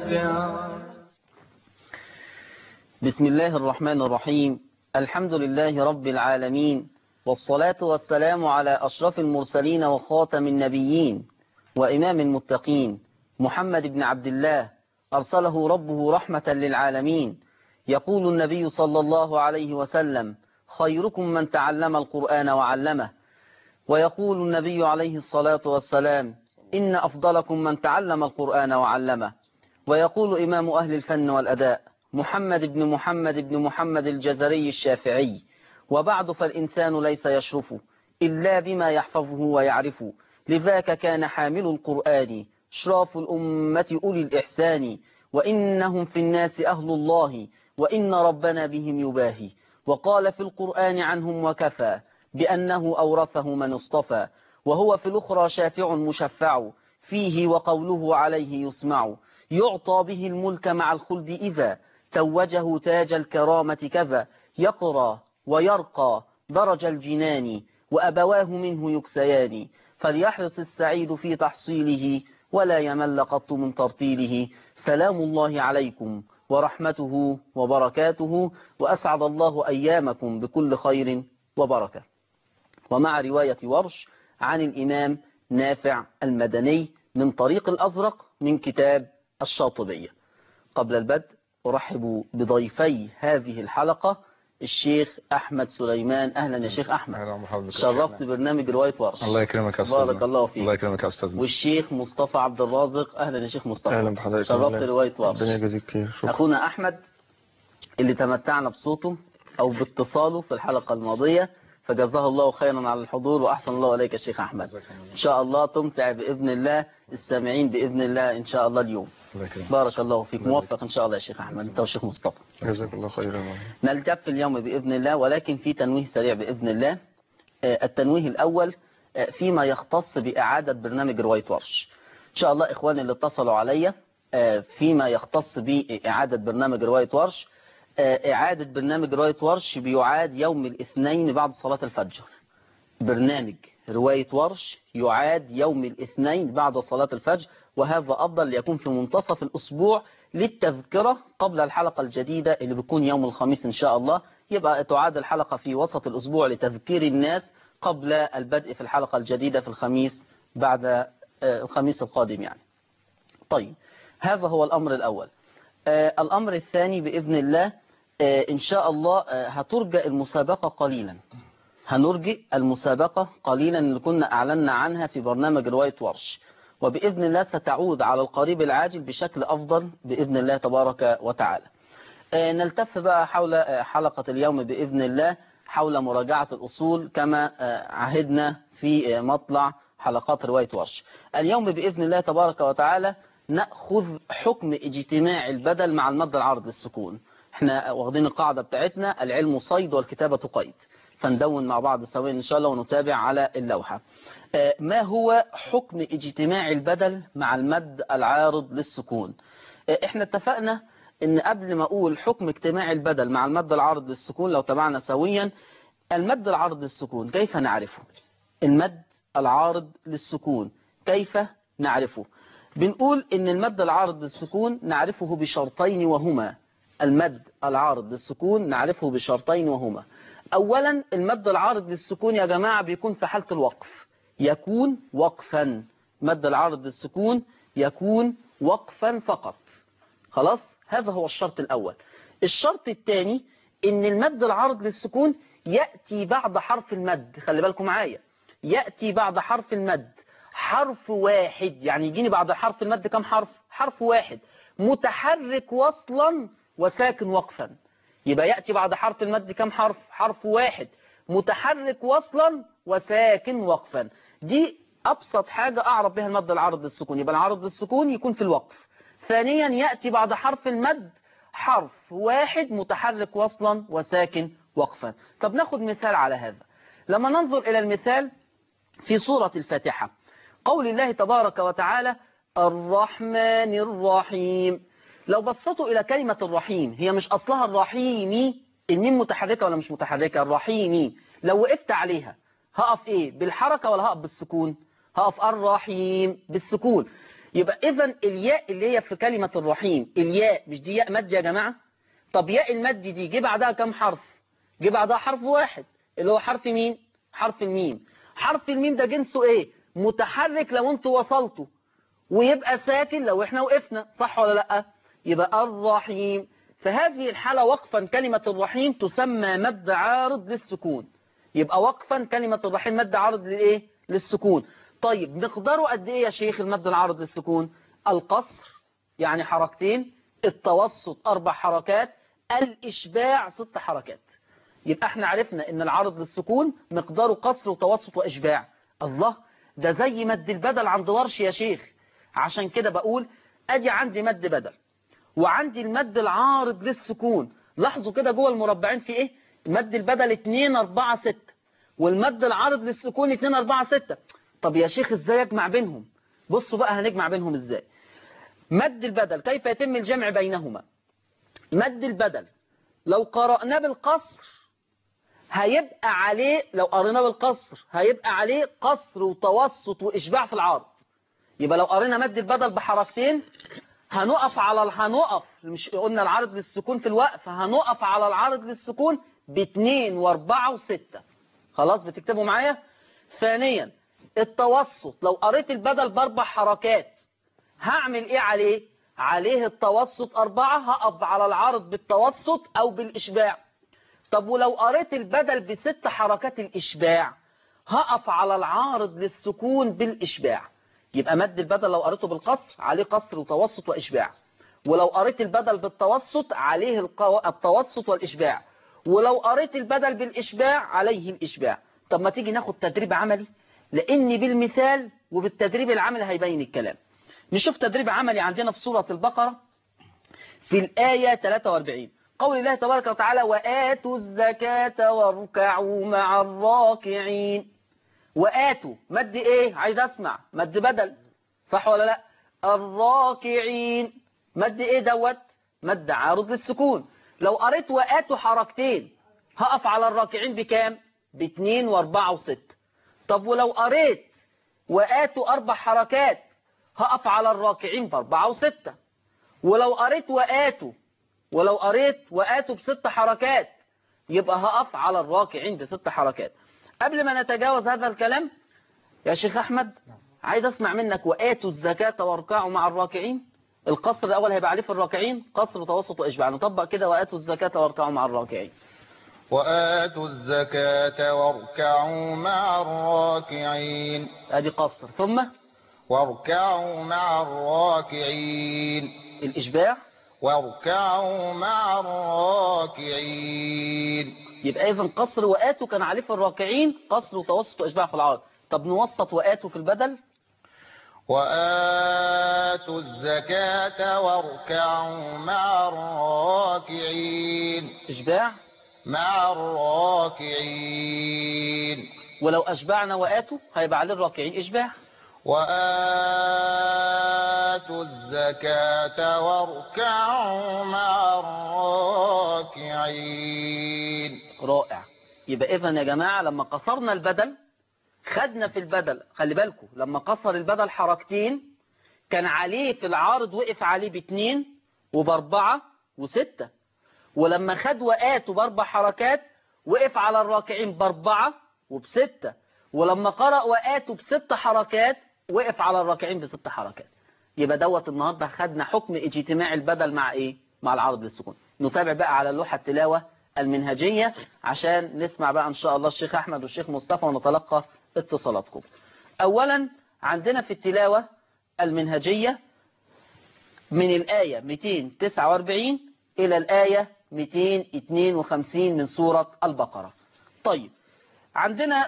نافع. بسم الله الرحمن الرحيم. الحمد لله رب العالمين، والصلاة والسلام على أشرف المرسلين وخاتم النبيين وإمام المتقين محمد بن عبد الله، أرسله ربه رحمة للعالمين. يقول النبي صلى الله عليه وسلم: خيركم من تعلم القرآن وعلمه. ويقول النبي عليه الصلاة والسلام: إن أفضلكم من تعلم القرآن وعلمه. ويقول إمام أهل الفن والأداء محمد بن محمد الجزري الشافعي: وبعد فالإنسان ليس يشرف إلا بما يحفظه ويعرف، لذاك كان حامل القرآن شراف الأمة أولي الإحسان، وإنهم في الناس أهل الله وإن ربنا بهم يباهي. وقال في القرآن عنهم وكفى بأنه أورثه من اصطفى، وهو في الأخرى شافع مشفع فيه وقوله عليه يسمع، يعطى به الملك مع الخلد إذا توجه تاج الكرامة كذا، يقرى ويرقى درج الجنان وأبواه منه يكسيان، فليحرص السعيد في تحصيله ولا يمل قط من ترتيله. سلام الله عليكم ورحمته وبركاته، وأسعد الله أيامكم بكل خير وبركة. ومع رواية ورش عن الإمام نافع المدني من طريق الأزرق من كتاب الشاطبية. قبل البدء أرحب بضيفي هذه الحلقة الشيخ أحمد سليمان. أهلا يا شيخ أحمد، شرفت برنامج رواية ورش. الله يكرمك يا أستاذ. بارك الله فيك. الله يكرمك يا أستاذ. والشيخ مصطفى عبد الرازق. أهلا يا شيخ مصطفى. أهلا بحضرتك. شرفت رواية ورش. ربنا يجزيك خير. شكرا. أخونا أحمد اللي تمتعنا بصوته أو باتصاله في الحلقة الماضية، فجزاه الله خيرا على الحضور، وأحسن الله عليك يا شيخ أحمد. إن شاء الله تمتع بإذن الله السامعين بإذن الله إن شاء الله اليوم. بارك الله فيك. موفق إن شاء الله يا شيخ أحمد أنت والشيخ مصطفى. جزاك الله خيرا. نلتف اليوم بإذن الله، ولكن في تنويه سريع بإذن الله. التنويه الأول فيما يختص بإعادة برنامج رواية ورش. إن شاء الله إخواني اللي اتصلوا عليا فيما يختص بإعادة برنامج رواية ورش، إعادة برنامج رواية ورش بيعاد يوم الاثنين بعد صلاة الفجر. برنامج رواية ورش يعاد يوم الاثنين بعد صلاة الفجر، وهذا أفضل ليكون في منتصف الأسبوع للتذكرة قبل الحلقة الجديدة اللي بتكون يوم الخميس إن شاء الله. يبقى تعاد الحلقة في وسط الأسبوع لتذكير الناس قبل البدء في الحلقة الجديدة في الخميس بعد الخميس القادم يعني. طيب، هذا هو الأمر الأول. الأمر الثاني بإذن الله إن شاء الله هترجى المسابقة قليلا. هنرجئ المسابقة قليلا اللي كنا أعلنا عنها في برنامج رواية ورش، وبإذن الله ستعود على القريب العاجل بشكل أفضل بإذن الله تبارك وتعالى. نلتف بقى حول حلقة اليوم بإذن الله حول مراجعة الأصول كما عهدنا في مطلع حلقات رواية ورش. اليوم بإذن الله تبارك وتعالى نأخذ حكم اجتماع البدل مع المد العارض للسكون. احنا واخدين القاعدة بتاعتنا: العلم صيد والكتابة قيد، فندون مع بعض سويا إن شاء الله ونتابع على اللوحة. ما هو حكم اجتماع البدل مع المد العارض للسكون؟ احنا اتفقنا ان قبل ما اقول حكم اجتماع البدل مع المد العارض للسكون، لو تابعنا سويا المد العارض للسكون كيف نعرفه؟ المد العارض للسكون كيف نعرفه؟ بنقول ان المد العارض للسكون نعرفه بشرطين وهما: المد العارض للسكون نعرفه بشرطين وهما: اولا المد العارض للسكون يا جماعة بيكون في حالة الوقف، يكون وقفا. مد العارض للسكون يكون وقفا فقط. خلاص، هذا هو الشرط الأول. الشرط الثاني ان المد العارض للسكون يأتي بعد حرف المد. خلي بالكم معايا، يأتي بعد حرف المد حرف واحد. يعني يجيني بعد حرف المد كم حرف؟ حرف واحد متحرك وصلا وساكن وقفا. يبقى يأتي بعد حرف المد كم حرف؟ حرف واحد متحرك وصلا وساكن وقفا. دي أبسط حاجة أعرف بها المد العارض للسكون. يبقى العارض للسكون يكون في الوقف. ثانيا يأتي بعد حرف المد حرف واحد متحرك وصلا وساكن وقفا. طب ناخد مثال على هذا. لما ننظر إلى المثال في سورة الفاتحة، قول الله تبارك وتعالى: الرحمن الرحيم. لو بصيتوا إلى كلمة الرحيم، هي مش أصلها الرحيمي، الميم متحركة ولا مش متحركة؟ الرحيمي. لو وقفت عليها هقف إيه؟ بالحركة ولا هقف بالسكون؟ هقف الرحيم بالسكون. يبقى إذا الياء اللي هي في كلمة الرحيم، الياء مش دي ياء مد يا جماعة؟ طب ياء المد دي جه بعدها كم حرف؟ جه بعدها حرف واحد اللي هو حرف مين؟ حرف الميم. حرف الميم ده جنسه ايه؟ متحرك لو انتوا وصلتوا، ويبقى ساكن لو احنا وقفنا، صح ولا لا؟ يبقى الرحيم. في هذه الحالة وقفا كلمة الرحيم تسمى مد عارض للسكون. يبقى وقفا كلمة الرحيم مد عارض للايه؟ للسكون. طيب مقداره قد ايه يا شيخ المد العارض للسكون؟ القصر يعني حركتين، التوسط 4 حركات، الإشباع 6 حركات. يبقى احنا عرفنا ان العارض للسكون مقداره قصر وتوسط وإشباع. الله، ده زي مد البدل عند ورش يا شيخ. عشان كده بقول ادي عندي مد بدل وعندي المد العارض للسكون. لاحظوا كده جوه المربعين في ايه؟ مد البدل 2 4 6 والمد العارض للسكون 2 4 6. طب يا شيخ ازاي اجمع بينهم؟ بصوا بقى هنجمع بينهم ازاي. مد البدل كيف يتم الجمع بينهما؟ مد البدل لو قرأناه بالقصر هيبقى عليه، لو قريناه بالقصر هيبقى عليه قصر وتوسط وإشباع في العارض. يبقى لو قرينا مد البدل بحركتين هنقف، مش قلنا العارض للسكون في الوقف، هنقف على العارض للسكون ب2 و4 و6. خلاص بتكتبوا معايا؟ ثانيا التوسط لو قريت البدل ب4 حركات هعمل ايه عليه؟ عليه التوسط 4، هقف على العارض بالتوسط او بالاشباع. طب ولو قريت البدل ب6 حركات الاشباع هقف على العارض للسكون بالاشباع. يبقى مد البدل لو قريته بالقصر عليه قصر وتوسط واشباع، ولو قريت البدل بالتوسط عليه التوسط والاشباع، ولو قريت البدل بالاشباع عليه الاشباع. طب ما تيجي ناخد تدريب عملي، لان بالمثال وبالتدريب العملي هيبين الكلام. نشوف تدريب عملي عندنا في سورة البقرة في الآية 43. قول الله تبارك وتعالى وآتوا الزكاة واركعوا مع الراكعين. وآتوا مد ايه؟ عايز اسمع مد بدل، صح ولا لا؟ الراكعين مد ايه دوت؟ مد عارض للسكون. لو قريت وآتوا حركتين هقف على الراكعين بكام؟ ب2 و4 و6. طب ولو قريت وآتوا 4 حركات هقف على الراكعين ب4 و6. ولو قريت وآتوا ب6 حركات يبقى هقف على الراكعين ب6 حركات. قبل ما نتجاوز هذا الكلام يا شيخ أحمد عايز أسمع منك وآتوا الزكاة واركعوا مع الراكعين. القصر الأول هيبقى عليه في الراكعين قصر وتوسط وإشباع. نطبق كده وآتوا الزكاة واركعوا مع الراكعين. وآتوا الزكاة واركعوا مع الراكعين. ادي قصر، ثم واركعوا مع الراكعين. الإشباع واركعوا مع الراكعين. يبقى إذن قصر وآتوا كان عليه في الراكعين قصر وتوسط وإشباع في العارض. طب نوسط وآتوا في البدل. وآتوا الزكاة واركعوا مع الراكعين. إشباع مع الراكعين. ولو أشبعنا وآتوا هيبقى عليه الراكعين إشباع. وآتوا الزكاة واركعوا مع الراكعين. رائع. يبقى إذن يا جماعة لما قصرنا البدل خدنا في البدل، خلي بالكم لما قصر البدل حركتين كان عليه في العارض وقف عليه ب2 وب4 و6. ولما خد وآتوا ب4 حركات وقف على الراكعين ب4 وب6. ولما قرأ وآتوا ب6 حركات وقف على الراكعين ب6 حركات. يبقى دوت النهارده خدنا حكم اجتماع البدل مع ايه؟ مع العرض للسكون. نتابع بقى على اللوحة التلاوة المنهجية عشان نسمع بقى ان شاء الله الشيخ احمد والشيخ مصطفى ونتلقى اتصالاتكم. اولا عندنا في التلاوة المنهجية من الآية 249 إلى الآية 252 من سورة البقرة. طيب عندنا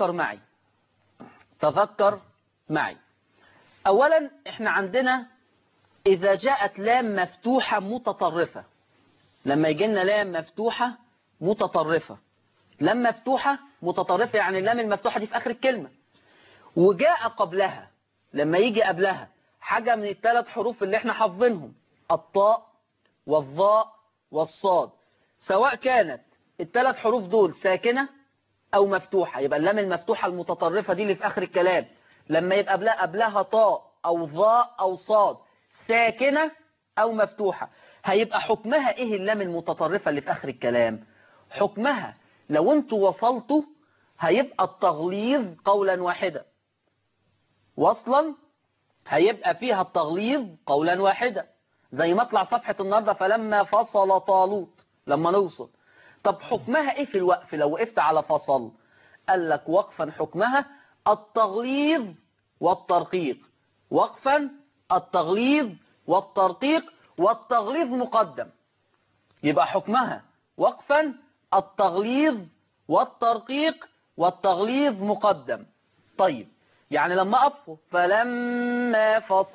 تذكر معي. أولا احنا عندنا إذا جاءت لام مفتوحة متطرفة، لما يجي لنا لام مفتوحة متطرفة، لام مفتوحة متطرفة يعني اللام المفتوحة دي في آخر الكلمة وجاء قبلها، لما يجي قبلها حاجة من ال3 حروف اللي احنا حافظينهم الطاء والظاء والصاد، سواء كانت ال3 حروف دول ساكنة أو مفتوحة، يبقى اللام المفتوحة المتطرفة دي اللي في آخر الكلام لما يبقى قبلها طاء أو ظاء أو صاد ساكنة أو مفتوحة، هيبقى حكمها إيه اللام المتطرفة اللي في آخر الكلام؟ حكمها لو أنتوا وصلتوا هيبقى التغليظ قولا واحدا، وصلا هيبقى فيها التغليظ قولا واحدا، زي ما اطلع صفحة النهاردة فلما فصل طالوت لما نوصل. طب حكمها ايه في الوقف لو وقفت على فصل؟ قال لك وقفا حكمها التغليظ والترقيق، وقفا التغليظ والترقيق، والتغليظ مقدم، يبقى حكمها وقفا التغليظ والترقيق والتغليظ مقدم. طيب يعني لما أقف فلما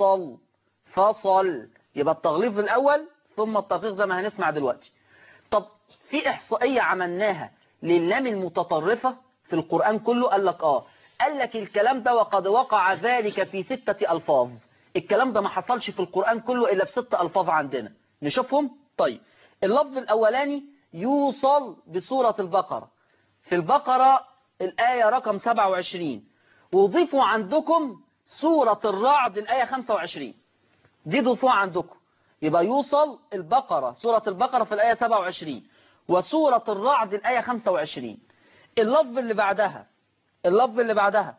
فصل يبقى التغليظ الأول ثم الترقيق زي ما هنسمع دلوقتي. طب في إحصائية عملناها للام المتطرفة في القرآن كله، قال لك قال لك الكلام ده وقد وقع ذلك في 6 ألفاظ. الكلام ده ما حصلش في القرآن كله إلا ب6 ألفاظ عندنا، نشوفهم. طيب اللفظ الأولاني يوصل بسورة البقرة، في البقرة الآية رقم 27، وضيفوا عندكم سورة الرعد الآية 25، دي ضيفوها عندكم، يبقى يوصل البقرة سورة البقرة في الآية 27 وسورة الرعد الآية 25. اللفظ اللي بعدها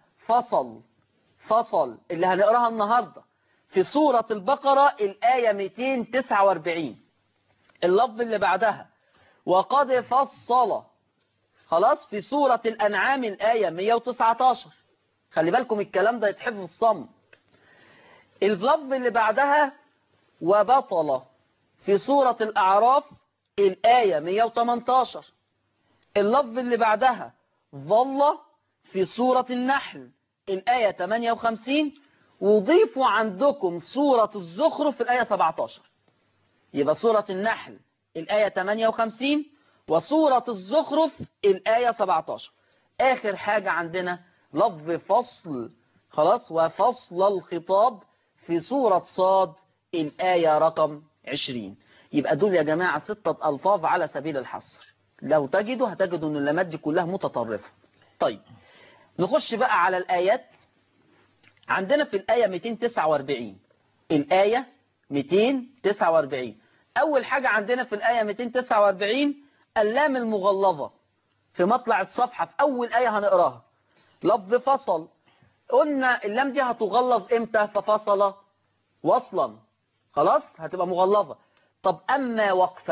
فصل اللي هنقراها النهاردة في سورة البقرة الآية 249. اللفظ اللي بعدها وقد فصل خلاص في سورة الأنعام الآية 119. خلي بالكم الكلام ده يتحفظ الصم. اللفظ اللي بعدها وبطل في سورة الأعراف الآية 118. اللفظ اللي بعدها ظل في سورة النحل الآية 58، وضيفوا عندكم سورة الزخرف في الآية 17. يبقى سورة النحل الآية 58 وسورة الزخرف الآية 17. آخر حاجة عندنا لفظ فصل خلاص وفصل الخطاب في سورة صاد الآية رقم 20. يبقى دول يا جماعة 6 ألفاظ على سبيل الحصر، لو تجدوا هتجدوا أن اللامات دي كلها متطرفة. طيب نخش بقى على الآيات. عندنا في الآية 249 الآية 249 أول حاجة عندنا في الآية 249 اللام المغلظة في مطلع الصفحة في أول آية هنقراها. لفظ فصل قلنا اللام دي هتغلظ إمتى؟ ففصل وصلا خلاص هتبقى مغلظة. طب أما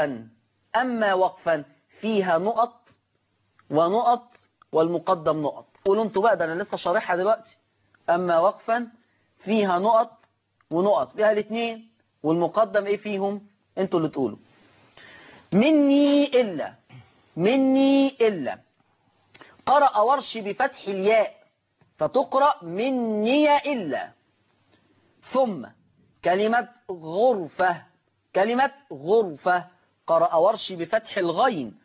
وقفا فيها نقط ونقط والمقدم نقط. قولوا انتوا بقى ده أنا لسه شارحها دلوقتي. أما وقفا فيها نقط ونقط فيها الاثنين والمقدم ايه فيهم؟ انتوا اللي تقولوا. مني إلا قرأ ورش بفتح الياء فتقرأ مني إلا. ثم كلمة غرفة قرأ ورش بفتح الغين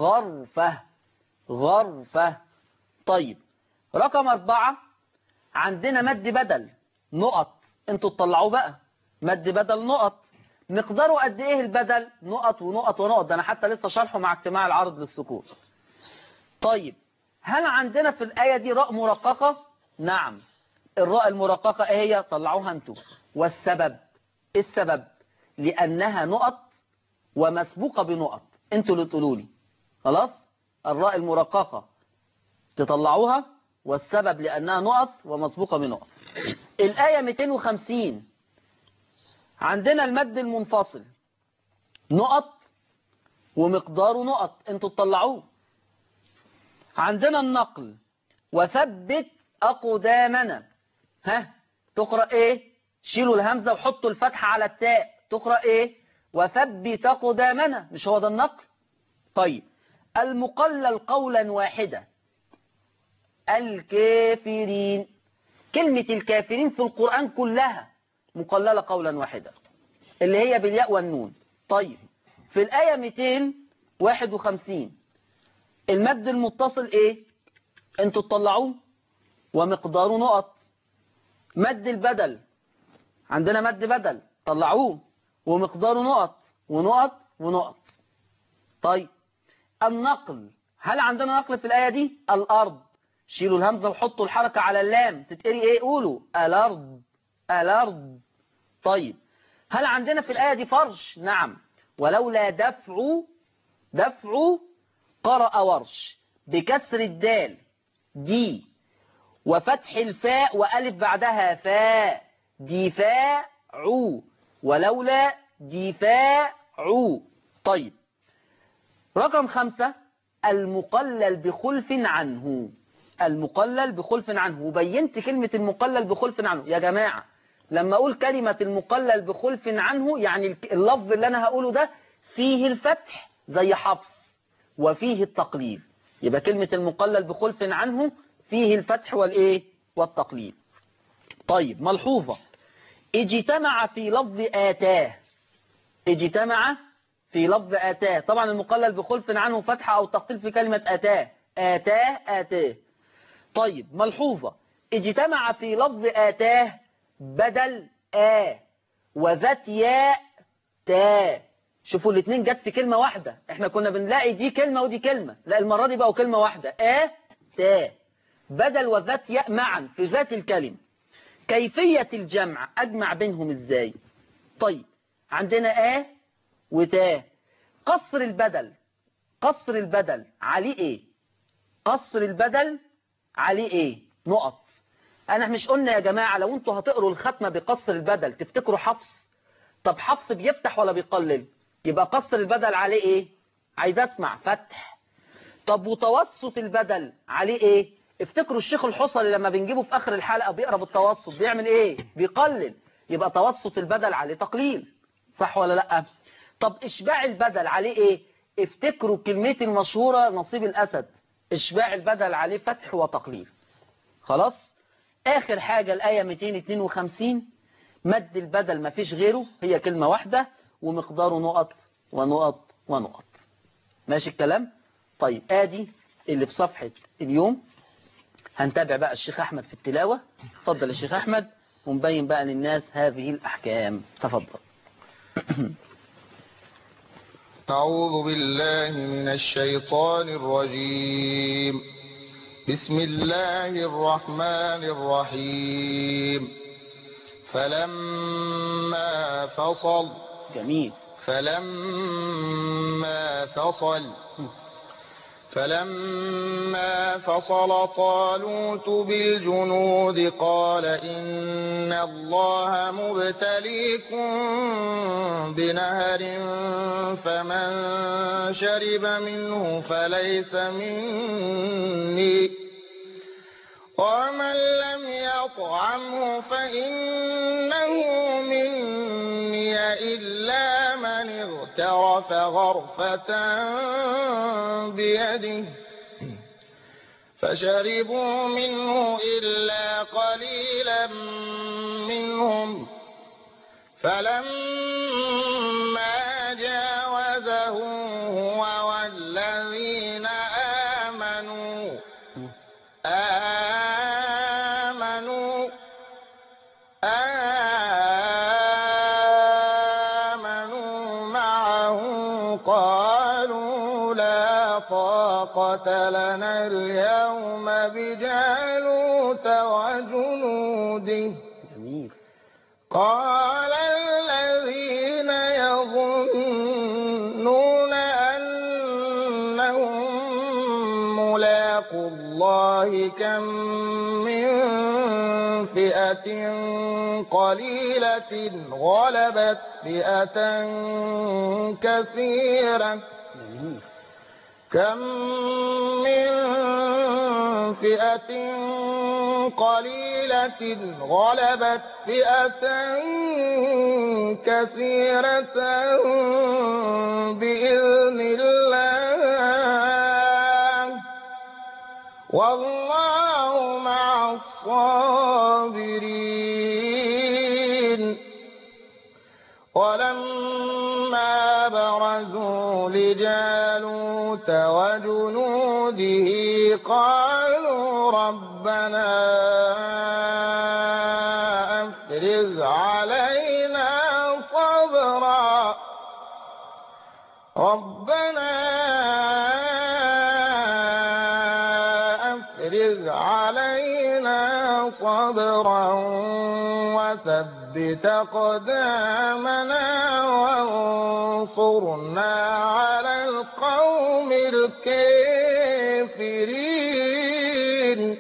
غرفة. طيب رقم 4 عندنا مد بدل نقط، انتوا تطلعوا بقى مد بدل نقط. مقداره قد ايه البدل؟ نقط ونقط ونقط، ده انا حتى لسه شرحه مع اجتماع العرض للسكون. طيب هل عندنا في الآية دي راء مرققة؟ نعم. الراء المرققة ايه هي؟ طلعوها انتوا. والسبب السبب لأنها نقط ومسبوقة بنقط، انتوا اللي تقولوا لي. خلاص الراء المرققة تطلعوها، والسبب لأنها نقط ومسبوقة بنقط. الآية 250 عندنا المد المنفصل نقط ومقداره نقط، انتوا تطلعوه. عندنا النقل وثبت أقدامنا، تقرأ ايه؟ شيلوا الهمزة وحطوا الفتحة على التاء، تقرأ ايه؟ وثبت أقدامنا، مش هو ده النقل؟ طيب المقلل قولا واحدا الكافرين، كلمة الكافرين في القرآن كلها مقللة قولا واحدا اللي هي بالياء والنون. طيب في الآية 251 المد المتصل ايه؟ انتوا تطلعوه ومقداره نقط. مد البدل عندنا مد بدل طلعوه ومقداره نقط ونقط ونقط. طيب النقل، هل عندنا نقل في الآية دي؟ الأرض، شيلوا الهمزة وحطوا الحركة على اللام تتقري ايه؟ قولوا الأرض الأرض. طيب هل عندنا في الآية دي فرش؟ نعم. ولولا دفع قرأ ورش بكسر الدال دي وفتح الفاء وألف بعدها فاء دفاع ولولا دفاع. طيب رقم 5 المقلل بخلف عنه. المقلل بخلف عنه، وبينت كلمة المقلل بخلف عنه يا جماعة. لما أقول كلمة المقلل بخلف عنه يعني اللفظ اللي أنا هقوله ده فيه الفتح زي حفص وفيه التقليل، يبقى كلمة المقلل بخلف عنه فيه الفتح والتقليل. طيب ملحوظة، اجتمع في لفظ آتاه. اجتمع في لفظ آتاه، طبعا المقلل بخلف عنه فتحة أو تقليل في كلمة آتاه. طيب ملحوظة، اجتمع في لفظ آتاه بدل وذات ياء تا. شوفوا الاثنين جت في كلمة واحدة. احنا كنا بنلاقي دي كلمة ودي كلمة، لا المرة دي بقوا كلمة واحدة تا بدل وذات ياء معا في ذات الكلمة. كيفية الجمع أجمع بينهم ازاي؟ طيب عندنا وتا. قصر البدل عليه ايه؟ قصر البدل عليه ايه؟ نقط. انا مش قلنا يا جماعة لو انتوا هتقروا الختمة بقصر البدل تفتكروا حفص؟ طب حفص بيفتح ولا بيقلل؟ يبقى قصر البدل عليه ايه؟ عايز اسمع فتح. طب وتوسط البدل عليه ايه؟ افتكروا الشيخ الحصري لما بنجيبه في اخر الحلقة بيقرا بالتوسط بيعمل ايه؟ بيقلل. يبقى توسط البدل عليه تقليل، صح ولا لا؟ طب اشباع البدل عليه ايه؟ افتكروا كلمتي المشهورة نصيب الاسد، اشباع البدل عليه فتح وتقليل. خلاص. اخر حاجة الآية 252 مد البدل ما فيش غيره، هي كلمة واحدة ومقداره نقط ونقط ونقط. ماشي الكلام؟ طيب ادي اللي في صفحة اليوم. هنتابع بقى الشيخ احمد في التلاوة. اتفضل يا شيخ احمد ونبين بقى للناس هذه الاحكام. تفضل. أعوذ بالله من الشيطان الرجيم. بسم الله الرحمن الرحيم. فلما جميل. فلما فصل طالوت بالجنود قال إن الله مبتليكم بنهر فمن شرب منه فليس مني ومن لم يطعمه فإنه مني إلا من اغترف غرفة بيده فشربوا منه إلا قليلا منهم فلما جاوزه هو والذين آمنوا معه قالوا لا طاقة لنا اليوم بجالوت وجنوده. قال الذين يظنون أنهم ملاقو الله كم من فئة قليلة غلبت فئة كثيرة كم من فئة قليلة غلبت فئة كثيرة بإذن الله والله مع الصابرين. ولما برزوا لجالوت وجنوده قالوا ربنا أفرغ علينا صبرا وثبت أقدامنا وانصرنا على القوم الكافرين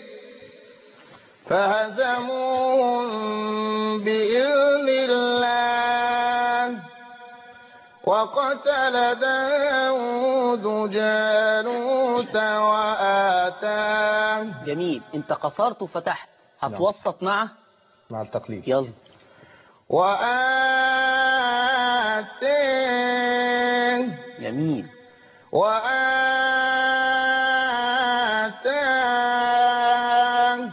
فهزموهم بإذن الله وقتل داود جالوت وآتاه. جميل. انت قصرت وفتحت، هتوسط مع التقليد. يلا. وآتاه. جميل. وآتاه.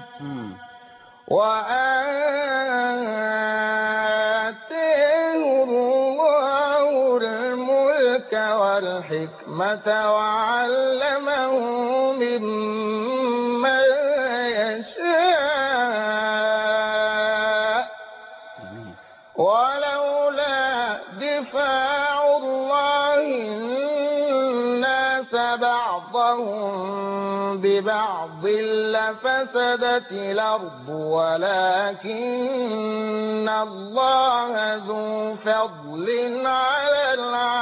وآتاه الله الملك والحكمة وعلمه مما يشاء ولولا دفاع الله الناس بعضهم ببعض لفسدت الأرض ولكن الله ذو فضل على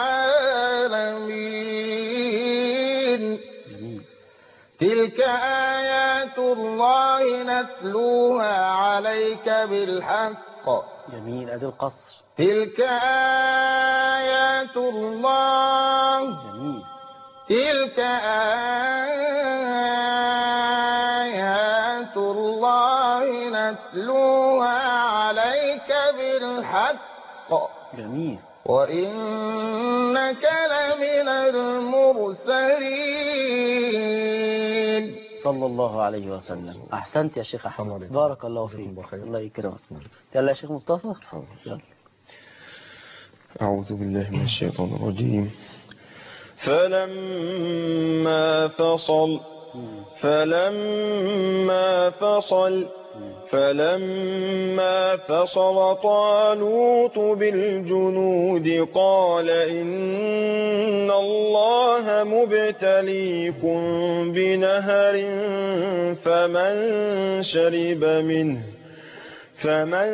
العالمين. تلك آيات الله نتلوها عليك بالحق. جميل. ادي القصر. تلك آيات الله. جميل. تلك آيات الله نتلوها عليك بالحق. جميل. وإنك لمن المرسلين. صلى الله عليه وسلم. أحسنت يا شيخ أحمد، بارك الله فيك، الله يكرمك. يلا يا شيخ مصطفى. يلا. أعوذ بالله من الشيطان الرجيم. فلما فصل طالوت بالجنود قال إن الله مبتليكم بنهر فمن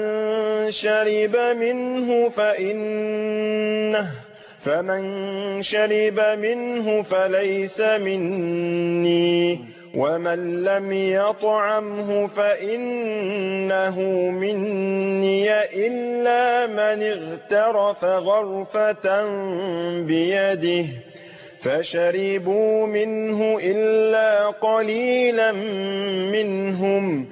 شرب منه فليس مني ومن لم يطعمه فإنه مني إلا من اغترف غرفة بيده فشربوا منه إلا قليلا منهم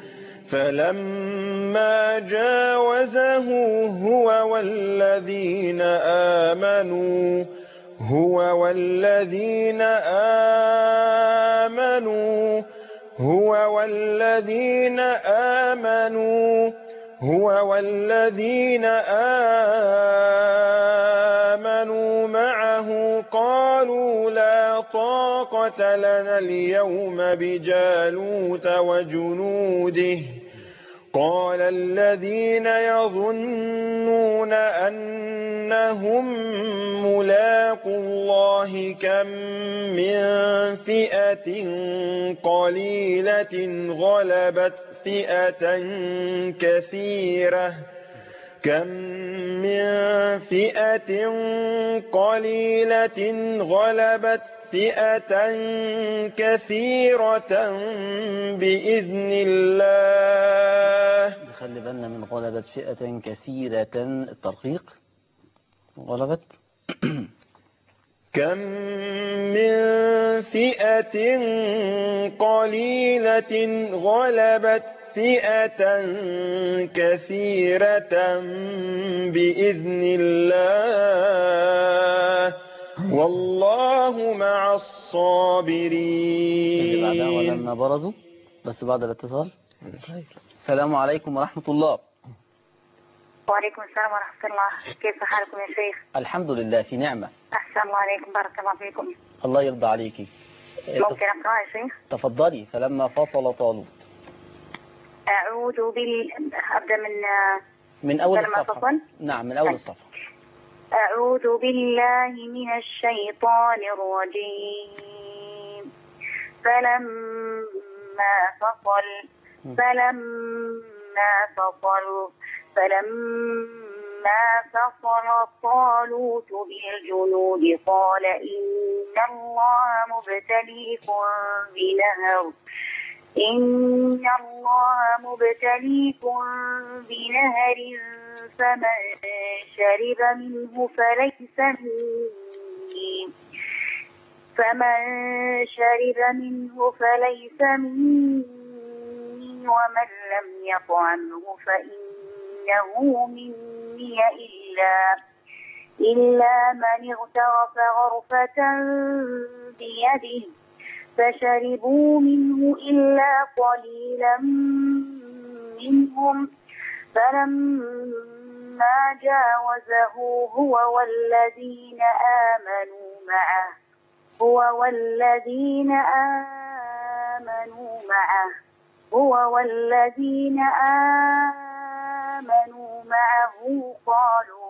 فلما جاوزه هو والذين آمنوا معه قالوا لا طاقة لنا اليوم بجالوت وجنوده قال الذين يظنون أنهم ملاقو الله كم من فئة قليلة غلبت فئة كثيرة بإذن الله. خلي بالنا من غلبت فئة كثيرة، الترقيق غلبت. كم من فئة قليلة غلبت فئة كثيرة بإذن الله والله مع الصابرين. اللي بعدها ولما برزوا بس بعد الاتصال. السلام عليكم ورحمة الله. وعليكم السلام ورحمة الله. كيف حالكم يا شيخ؟ الحمد لله في نعمة. أحسن الله عليكم، بارك الله فيكم. الله يرضى عليكي. ممكن أقرأ يا شيخ؟ تفضلي. فلما فصل طالوت. أبدأ من أول الصفحة. نعم من أول الصفحة. أعوذ بالله من الشيطان الرجيم. فلما فصل فلما فصل طالوت بالجنود قال إن الله مبتليكم بنهر فمن شرب منه فليس مني ومن لم يطعمه فإنه مني إلا من اغترف غرفة بيده فشربوا منه إلا قليلا منهم فلما جاوزه هو والذين آمنوا معه قالوا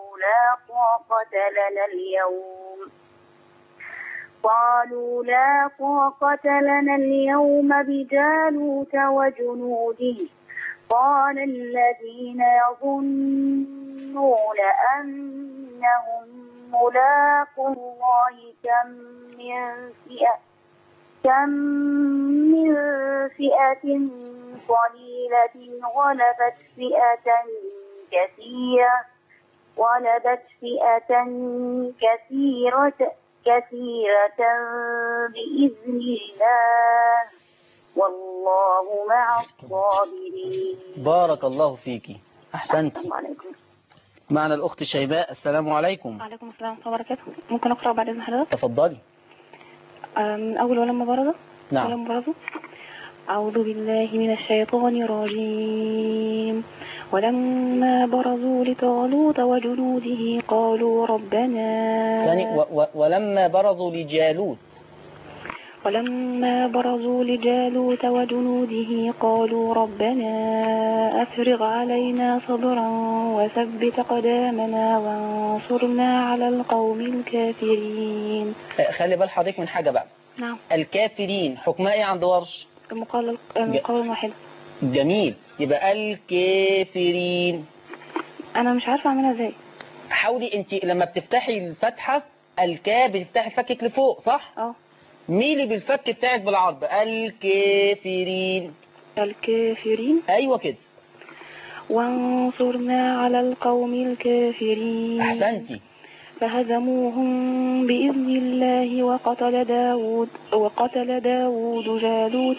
لا طاقة لنا اليوم بجالوت وجنوده قال الذين يظنون أنهم ملاقو الله كم من فئة قليلة غلبت فئة كثيرة بإذن الله والله مع الصابرين. بارك الله فيكي، أحسنت. السلام عليكم. معنا الأخت شيماء. السلام عليكم. وعليكم السلام ورحمة الله وبركاته. ممكن أقرأ بعد إذن حضرتك؟ تفضلي. من أول ولما برزوا. نعم. ولما برزوا. أعوذ بالله من الشيطان الرجيم. ولما برزوا لطالوت وجنوده قالوا ربنا. ثاني ولما برزوا لجالوت. ولما برزوا لجالوت وجنوده قالوا ربنا أفرغ علينا صبرا وثبت قدامنا وانصرنا على القوم الكافرين. خلي بال حضرتك من حاجة بقى. نعم. الكافرين حكمها ايه عند ورش؟ المقال واحد. جميل، يبقى الكافرين. انا مش عارفه اعملها ازاي. حاولي انت لما بتفتحي الفتحة الكاف بتفتحي فكك لفوق صح؟ ميلي بالفك بتاعك بالعرض. الكافرين. ايوه كده. وانصرنا على القوم الكافرين. احسنتي. فهزموهم بإذن الله وقتل داود جالوت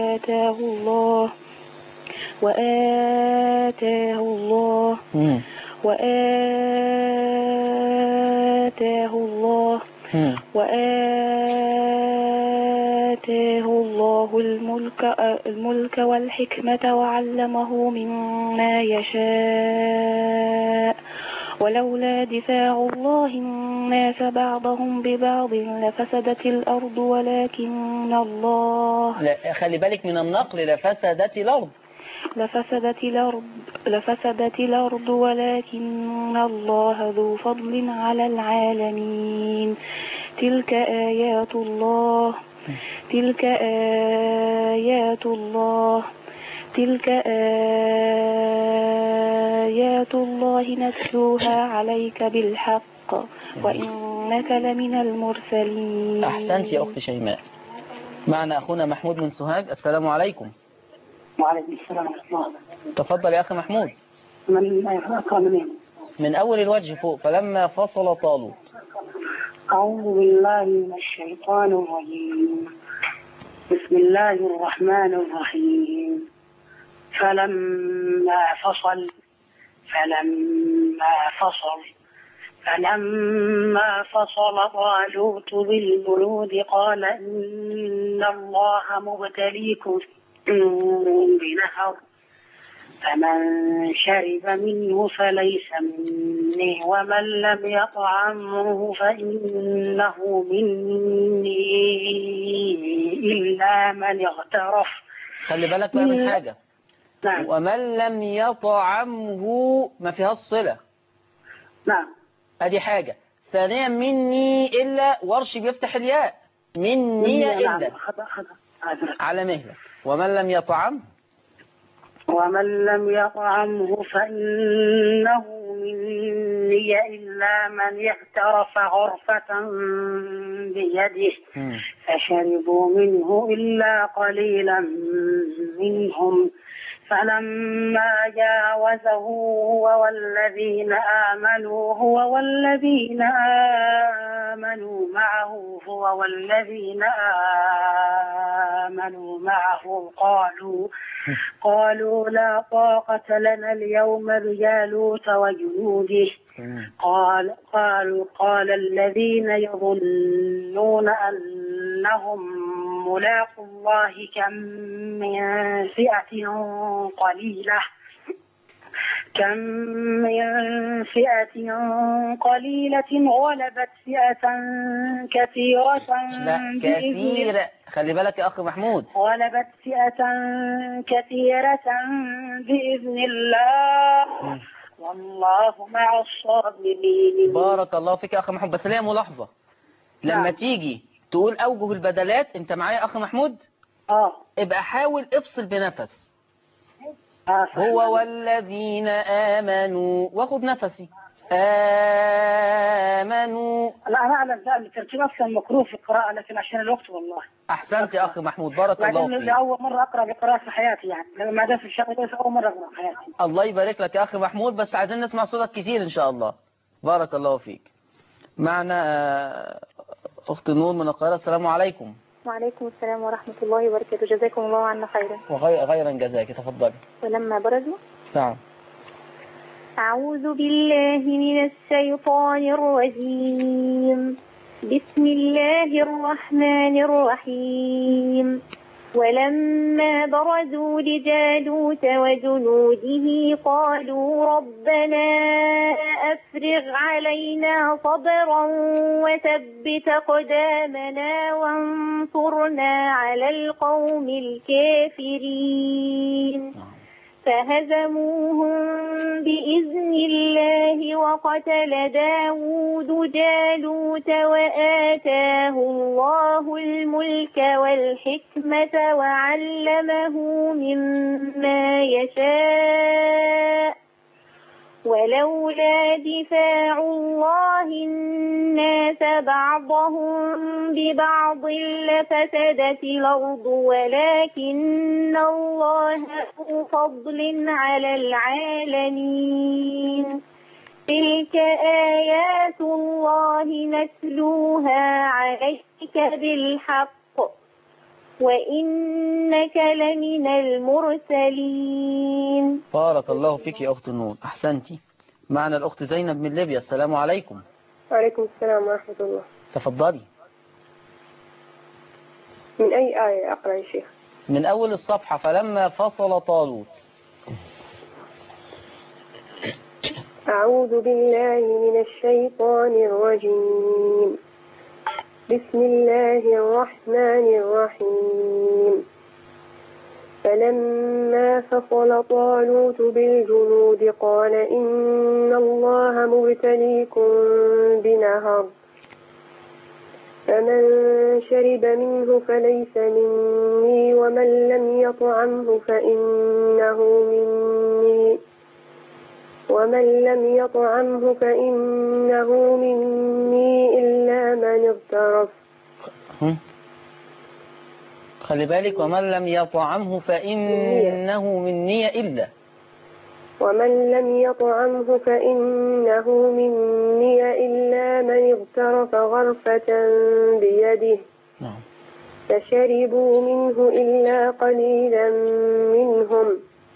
وآتاه الله الملك والحكمة وعلمه مما يشاء ولولا دفاع الله الناس بعضهم ببعض لفسدت الأرض ولكن الله. لا خلي بالك من النقل. لفسدت الأرض ولكن الله ذو فضل على العالمين. تلك آيات الله نتلوها عليك بالحق وإنك لمن المرسلين. أحسنت يا أخت شيماء. معنا أخونا محمود من سوهاج. السلام عليكم. وعليكم السلام ورحمة الله. تفضل يا أخي محمود. من أول الوجه فوق. فلما فصل طالوت. أعوذ بالله من الشيطان الرجيم. بسم الله الرحمن الرحيم. فلما فصل طالوت بالجنود قال إن الله مبتليكم بنهر فمن شرب منه فليس مني ومن لم يطعمه فإنه مني إلا من اغترف. خلي بالك بقى من حاجة. نعم. ومن لم يطعمه ما فيها الصلة. نعم. ادي حاجة. ثانيا مني إلا ورش بيفتح الياء. مني إلا على مهلة. ومن لم يطعم ومن لم يطعمه فإنه مني إلا من اغترف غرفة بيده فشربوا منه إلا قليلا منهم فلما جاوزه هو والذين آمنوا معه قالوا لا طاقة لنا اليوم بجالوت وجنوده قال الذين يظنون أنهم ملاقوا الله كم من فئة قليلة غلبت فئة كثيرة لا كثيرة، خلي بالك يا أخ محمود، غلبت فئة كثيرة بإذن الله والله مع الصابرين. بارك الله فيك يا أخ محمود. بس ليا ملاحظة، لما تيجي تقول أوجه البدلات، أنت معايا يا أخ محمود؟ ابقى حاول افصل بنفس. هو والذين آمنوا، واخد نفسي آمنوا. لا أنا أعلم ده الترتيب أصلا مكروه في القراءة، لكن عشان الوقت والله. أحسنت يا أخ محمود، بارك الله فيك. أول مرة أقرأ بقراءة في حياتي، يعني لما ده في الشهر ده أول مرة أقرأ في حياتي. الله يبارك لك يا أخ محمود، بس عايزين نسمع صوتك كتير إن شاء الله. بارك الله فيك. معنا أخت نور من القاهرة. السلام عليكم. وعليكم السلام ورحمة الله وبركاته. جزاكم الله عنا خيرا. وغيرا جزاك. تفضلي. ولما برزوا. نعم. أعوذ بالله من الشيطان الرجيم. بسم الله الرحمن الرحيم. ولما برزوا لجالوت وجنوده قالوا ربنا أفرغ علينا صبرا وثبت أقدامنا وانصرنا على القوم الكافرين فهزموهم بإذن الله وقتل داود جالوت وآتاه الله الملك والحكمة وعلمه مما يشاء ولولا دفاع الله الناس بعضهم ببعض لفسدت الأرض ولكن الله ذو فضل على العالمين تلك آيات الله نتلوها عليك بالحق وإنك لمن المرسلين. بارك الله فيك يا أخت النور، أحسنتي. معنا الأخت زينب من ليبيا. السلام عليكم. وعليكم السلام ورحمة الله. تفضلي. من أي آية أقرأ يا شيخ؟ من أول الصفحة. فلما فصل طالوت. أعوذ بالله من الشيطان الرجيم. بسم الله الرحمن الرحيم. فلما فصل طالوت بالجنود قال إن الله مبتليكم بنهر فمن شرب منه فليس مني ومن لم يطعمه فإنه مني إلا من اغترف. خلي بالك، ومن لم يطعمه فإنه مني إلا من اغترف غرفة بيده فشربوا منه إلا قليلا منهم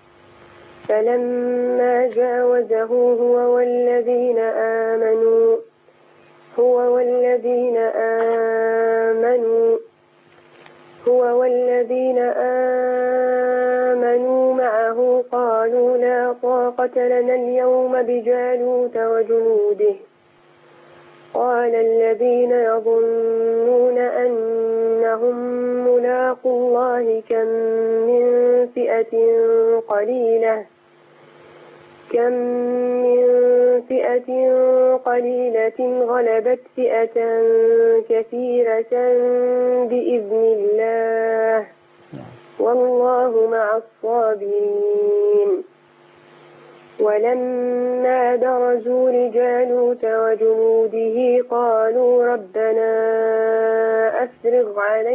فلما جاوزه هو والذين آمنوا معه قالوا لا طاقة لنا اليوم بجالوت وجنوده قال الذين يظنون أنهم ملاقوا الله كم من فئة قليلة غلبت فئة كثيرة بإذن الله والله مع الصابرين ولما برزوا لجالوت وجنوده قالوا ربنا أفرغ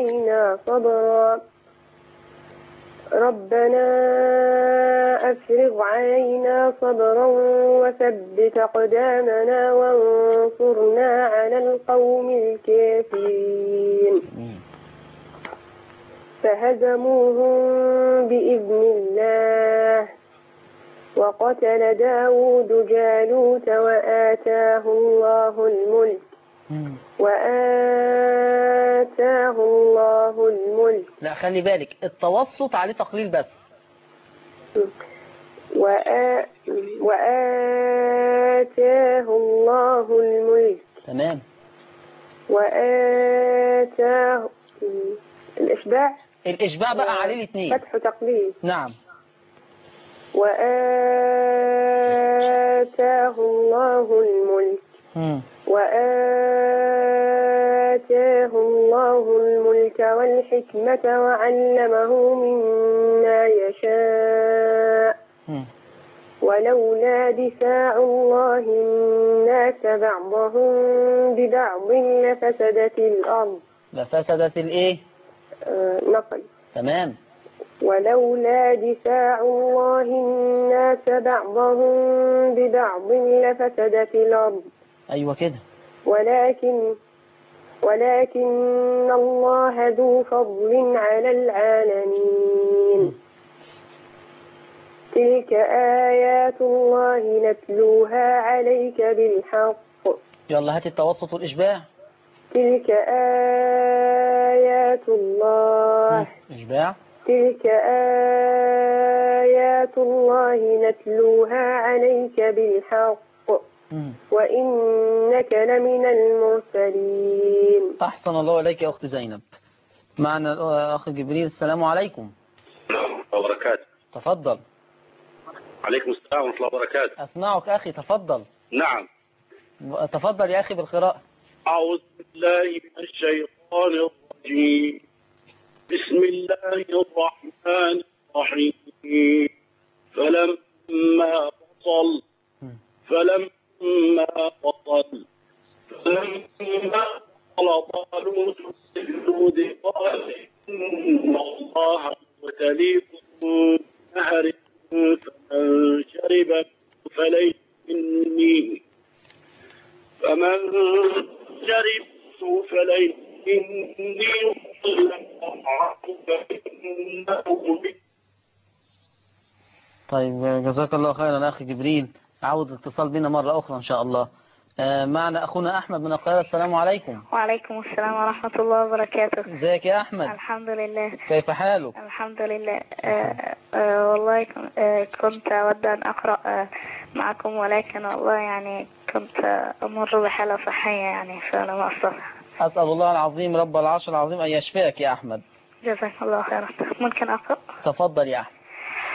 علينا صبرا وثبت أقدامنا وانصرنا على القوم الكافرين فهزموهم بإذن الله وقتل داود جالوت وآتاه الله الملك لا خلي بالك التوسط عليه تقليل بس. وآتاه الله الملك. تمام. وآتاه الإشباع بقى عليه الاثنين فتح تقليل. نعم. وآتاه الله الملك والحكمة وعلمه مما يشاء ولولا دفاع الله الناس بعضهم ببعض لفسدت الأرض. لفسدت الإيه؟ نقل. تمام. ولولا دفاع الله الناس بعضهم ببعض لفسدت الأرض. أيوة كده. ولكن الله ذو فضل على العالمين. تلك آيات الله نتلوها عليك بالحق. يلا هات التوسط والإشباع. تلك آيات الله. إشباع. تلك آيات الله نتلوها عليك بالحق وإنك لمن المرسلين. أحسن الله إليك يا أخت زينب. معنا أخ جبريل. السلام عليكم. وبركاته. تفضل. عليكم السلام ورحمة الله وبركاته. أسمعك أخي تفضل. نعم. تفضل يا أخي بالقراءة. أعوذ بالله من الشيطان الرجيم. بسم الله الرحمن الرحيم. فلما فصل طالوت بالجنود قال إن الله مبتليكم بنهر فمن شرب فليس مني طيب جزاك الله خيرا أخي جبريل. عود الاتصال بنا مرة أخرى إن شاء الله. معنا أخونا أحمد من القاهرة. السلام عليكم. وعليكم السلام ورحمة الله وبركاته. ازيك يا أحمد؟ الحمد لله. كيف حالك؟ الحمد لله. والله كنت أود أن أقرأ معكم ولكن والله يعني كنت أمر بحالة صحية يعني فلم أستطع. أسأل الله العظيم رب العرش العظيم أن يشفيك يا أحمد. جزاك الله خيرا. ممكن أقرأ؟ تفضل يا أحمد.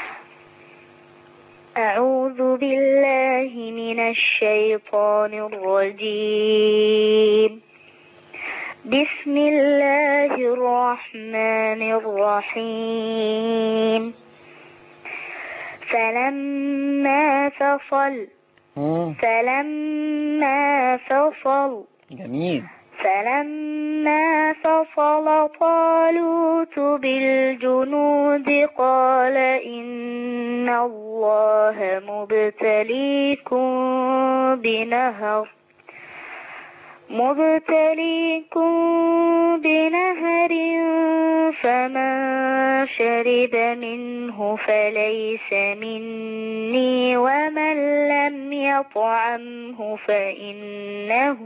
أعوذ بالله من الشيطان الرجيم. بسم الله الرحمن الرحيم. فلما فصل جميل. فلما فصل طالوت بالجنود قال إن الله مبتليكم بنهر فمن شرب منه فليس مني ومن لم يطعمه فإنه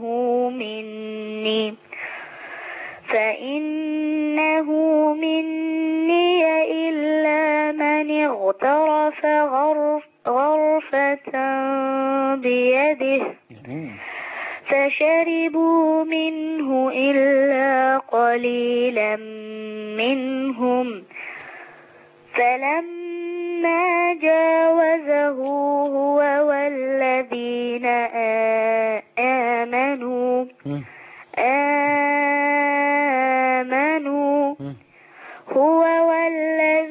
مني إلا من اغترف غرفة بيده فشربوا منه إلا قليلا منهم فلما جاوزه هو والذين آمنوا هو والذين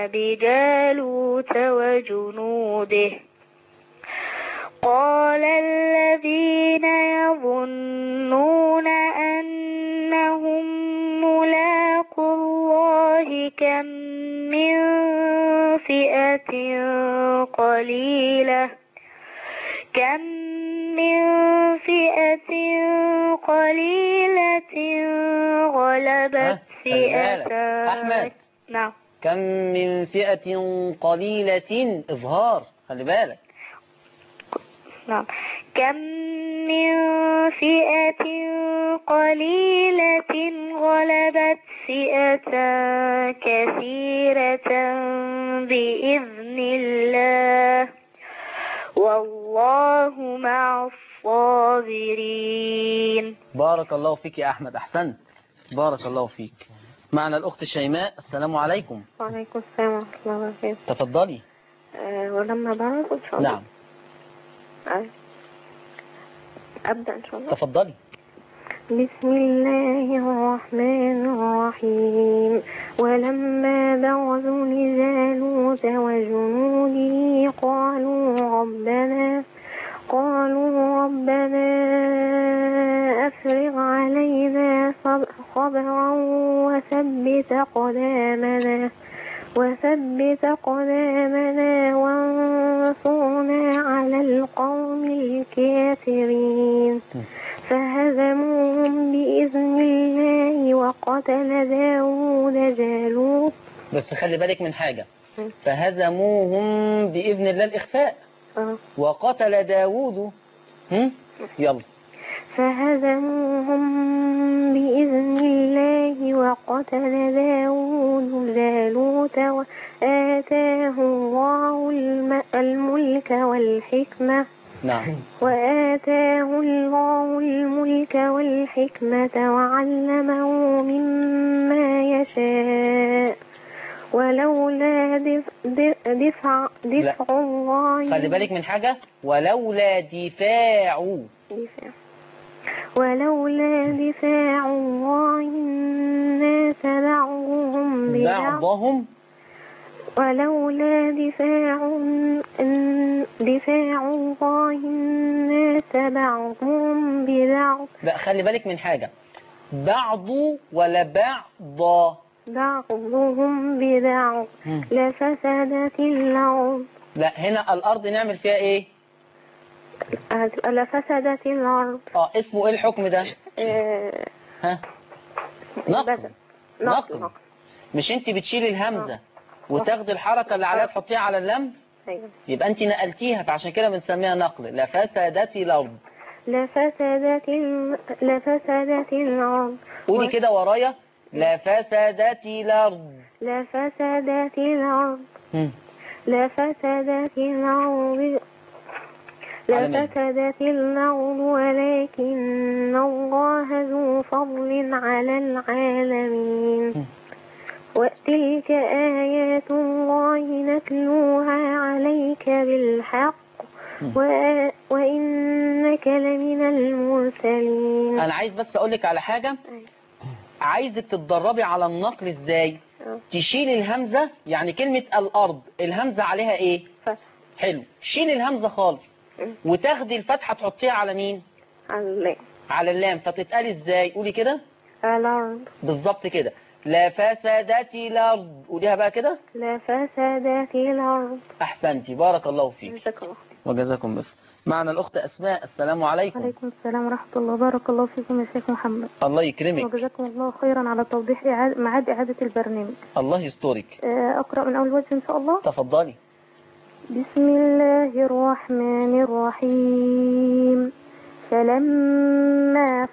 بجالوت وجنوده. قال الذين يظنون أنهم ملاقو الله كم من فئة قليلة غلبت فئة. أحمد نعم. كم من فئة قليلة إظهار، خلي بالك. نعم. كم من فئة قليلة غلبت فئة كثيرة بإذن الله والله مع الصابرين. بارك الله فيك يا أحمد، أحسنت، بارك الله فيك. معنا الأخت شيماء. السلام عليكم. وعليكم السلام ورحمة الله وبركاته. تفضلي. ولما بعرف إن شاء الله. نعم. أبدأ إن شاء الله. تفضلي. بسم الله الرحمن الرحيم. ولما برزوا لجالوت وجنوده قالوا ربنا أفرغ علينا صبرا وثبت قدامنا وانصرنا على القوم الكافرين. فهزموهم بإذن الله وقتل داود جالوت. بس خلي بالك من حاجة، فهزموهم بإذن الله الإخفاء. وقتل داود. يلا. فهزموهم بإذن الله وقتل داود جالوت وآتاه الله الملك والحكمة. نعم. وآتاه الله الملك والحكمة وعلمه مما يشاء ولولا دفع الله. خلي بالك من حاجة، ولولا دفاع الله الناس بعضهم ببعض. ولولا دفاع الله الناس بعضهم ببعض. لا خلي بالك من حاجة، بعض ولا بعض؟ بعضهم ببعض لفسدت الأرض. لا هنا الأرض نعمل فيها إيه؟ لفسدت الأرض. اسمه إيه الحكم ده؟ ها؟ نقل. مش أنت بتشيلي الهمزة وتاخدي الحركة اللي عليها تحطيها على اللم؟ أيوة. يبقى أنت نقلتيها، فعشان كده بنسميها نقل. لفسدت الأرض. لفسدت الأرض. قولي كده ورايا، لفسدت الأرض. لفسدت الأرض. لفسدت الأرض ولكن الله ذو فضل على العالمين. وتلك آيات الله نتلوها عليك بالحق وإنك لمن المرسلين. أنا عايز بس أقولك على حاجة، عايزك تتدربي على النقل إزاي. تشيل الهمزة، يعني كلمة الأرض الهمزة عليها إيه؟ حلو، شيل الهمزة خالص وتاخدي الفتحة تحطيها على مين؟ على اللام. فتتقال إزاي؟ قولي كده. الأرض. بالظبط كده. لفسدت الأرض. قوليها بقى كده. لفسدت الأرض. أحسنتي، بارك الله فيك. وجزاكم الله. معنا الأخت أسماء. السلام عليكم. وعليكم السلام ورحمة الله. بارك الله فيكم يا شيخ محمد. الله يكرمك. وجزاكم الله خيرا على توضيح ميعاد إعادة البرنامج. الله يسترك. أقرأ من أول وجه إن شاء الله. تفضلي. بسم الله الرحمن الرحيم. فلما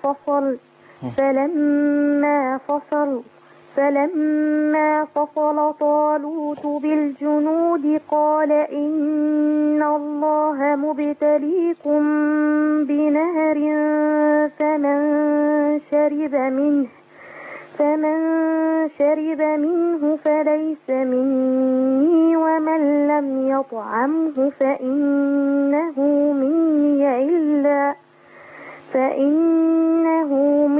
فصل طالوت بالجنود قال إن الله مبتليكم بنهر فمن شرب منه فليس مني ومن لم يطعمه فإنه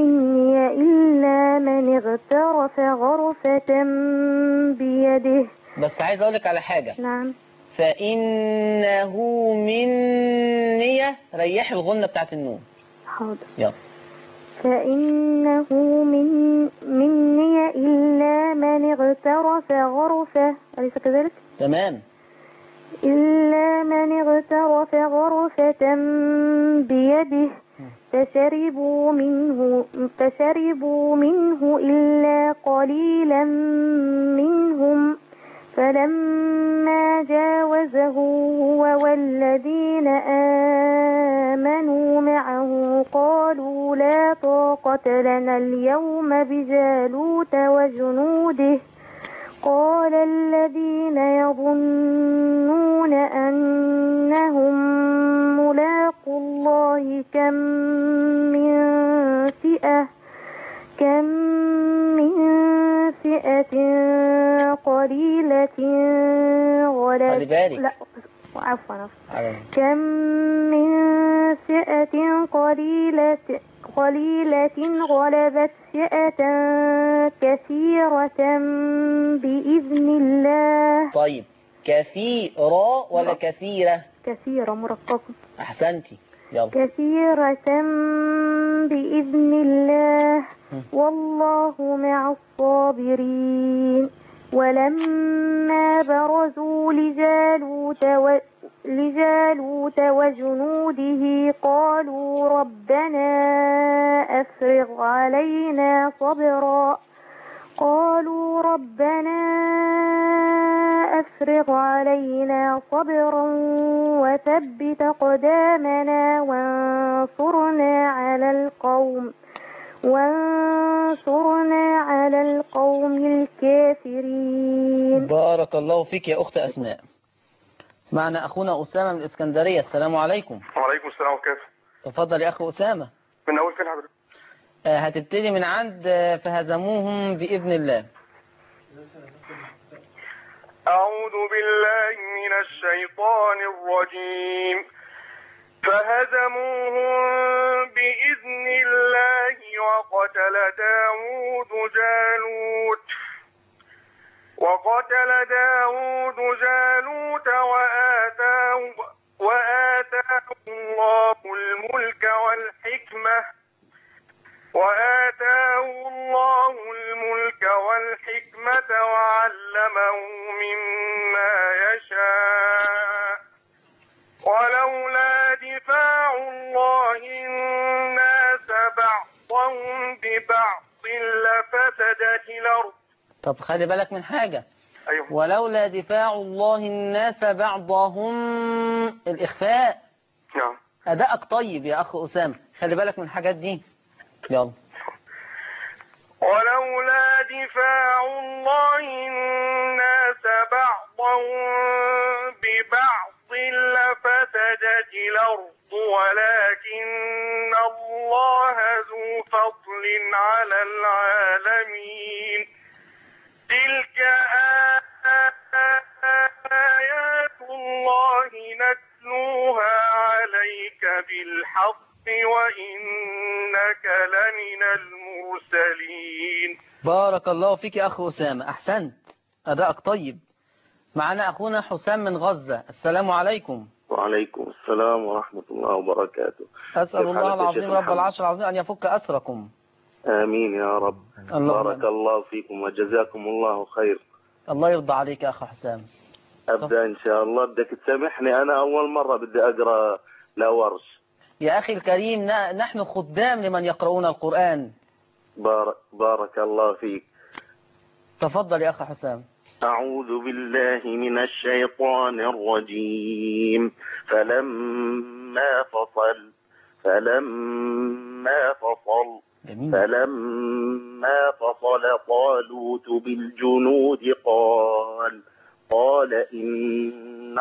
مني إلا من اغترف غرفة بس عايز اقول لك على حاجة. نعم. فإنه مني، ريح الغنة بتاعت النون. حاضر. يلا. فإنه مني إلا من اغترف غرفة، أليس كذلك؟ تمام. إلا من اغترف غرفة بيده فشربوا منه إلا قليلا منهم، فلما جاوزه هو والذين آمنوا معه قالوا لا طاقة لنا اليوم بجالوت وجنوده. قال الذين يظنون أنهم ملاقو الله كم من فئة قليلة غلبت كم من فئة قليلة غلبت فئة كثيرة بإذن الله. طيب كثيرة ولا كثيرة؟ كثيرة مرققة. أحسنتي. يلا. كثيرة بإذن الله والله مع الصابرين. ولما برزوا لجالوت وجنوده قالوا ربنا أفرغ علينا صبرا وثبت أقدامنا وانصرنا على القوم الكافرين. بارك الله فيك يا أخت أسماء. معنا أخونا أسامة من الإسكندرية. السلام عليكم. وعليكم السلام وكيف. تفضل يا أخ أسامة. من أول فين حضرتك؟ هتبتدي من عند فهزموهم بإذن الله. أعوذ بالله من الشيطان الرجيم. فهزموهم بإذن الله وقتل داود جالوت وآتاه الله الملك والحكمة وعلمه مما يشاء ولولا دفاع الله الناس بعضهم ببعض لفسدت الأرض. طب خلي بالك من حاجة. أيوه. ولولا دفاع الله الناس بعضهم، الإخفاء. نعم. أدائك طيب يا أخ أسامة، خلي بالك من الحاجات دي. يلا. ولولا دفاع الله الناس بعضهم ببعض لفسدت الأرض ولكن الله ذو فضل على العالمين. تلك آيات الله نتلوها عليك بالحق وإنك لمن المرسلين. بارك الله فيك يا أخ أسامة، أحسنت، أدائك طيب. معنا أخونا حسام من غزة. السلام عليكم. وعليكم السلام ورحمة الله وبركاته. أسأل الله العظيم رب العرش العظيم أن يفك أسركم. آمين يا رب. بارك الله فيكم وجزاكم الله خير. الله يرضى عليك يا أخ حسام. أبدأ إن شاء الله. بدك تسامحني، أنا أول مرة بدي أقرأ لورش. يا أخي الكريم، نحن خدام لمن يقرؤون القرآن. بارك الله فيك. تفضل يا أخ حسام. أعوذ بالله من الشيطان الرجيم. فلما فصل طالوت بالجنود قال إن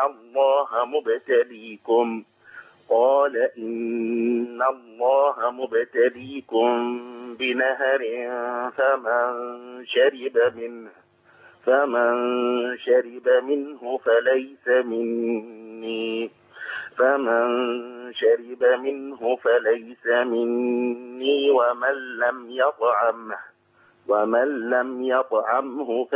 الله مبتليكم بنهر فمن شرب منه فليس مني ومن لم ومن لم يطعمه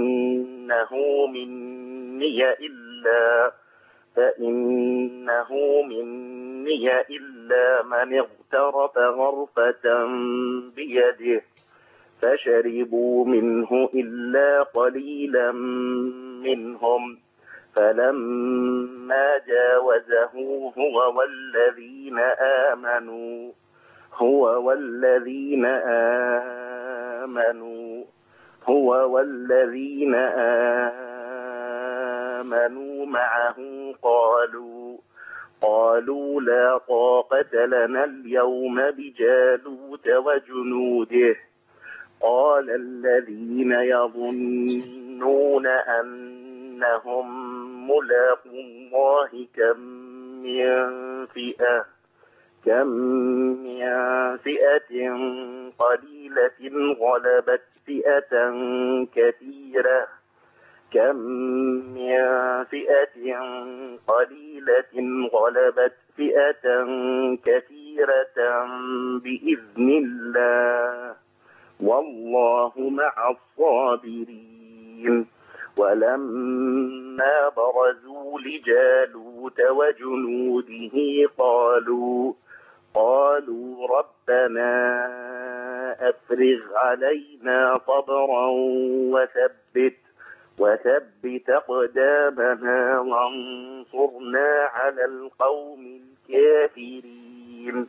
فإنه مني إلا من اغترف غرفة بيده فشربوا منه إلا قليلا منهم فلما جاوزه هو والذين آمنوا معه قالوا لا طاقة لنا اليوم بجالوت وجنوده قال الذين يظنون أنهم ملاقو الله كم من فئة قليلة غلبت فئة كثيرة بإذن الله والله مع الصابرين ولما برزوا لجالوت وجنوده قالوا ربنا أفرغ علينا صبرا وثبت أقدامنا وانصرنا على القوم الكافرين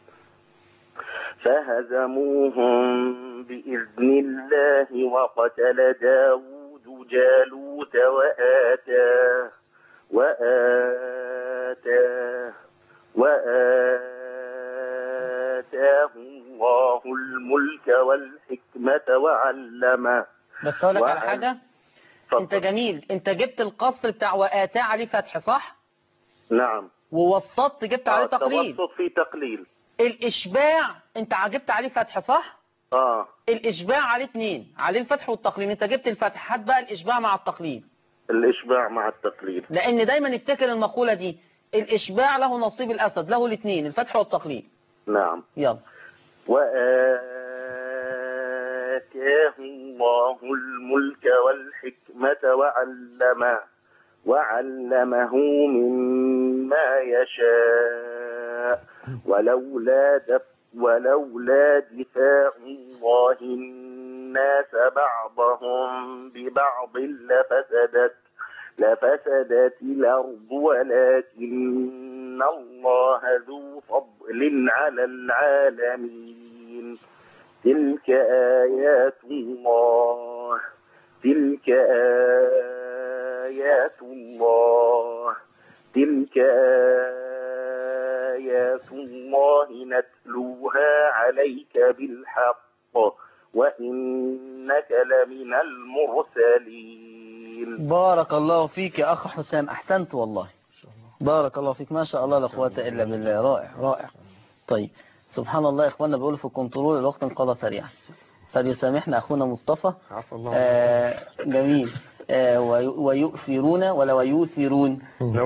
فهزموهم بإذن الله وقتل داود جالوت وآتاه الله الملك والحكمة وعلمه. بس أقول لك على حاجة، أنت جميل، أنت جبت القصر بتاع وآتاه عليه فتح صح؟ نعم. ووسطت جبت عليه تقليل. توسط فيه تقليل. الإشباع أنت جبت عليه فتح صح؟ الإشباع عليه 2، عليه الفتح والتقليل، أنت جبت الفتح، هات بقى الإشباع مع التقليل. الإشباع مع التقليل، لأن دايما افتكر المقولة دي، الإشباع له نصيب الأسد، له الاثنين، الفتح والتقليل. نعم. يلا. وآتاه الله الملك والحكمة وعلمه مما يشاء ولولا دفاع الله الناس بعضهم ببعض لفسدت الأرض ولكن الله ذو فضل على العالمين. تلك آيات الله نتلوها عليك بالحق وإنك لمن المرسلين. بارك الله فيك يا أخ حسام، أحسنت والله، بارك الله فيك، ما شاء الله لا قوة إلا بالله، رائع رائع. طيب سبحان الله، إخواننا بيقولوا في الكنترول الوقت انقضى سريعا، فليسامحنا أخونا مصطفى. جميل. ويؤثرون ولا ويؤثرون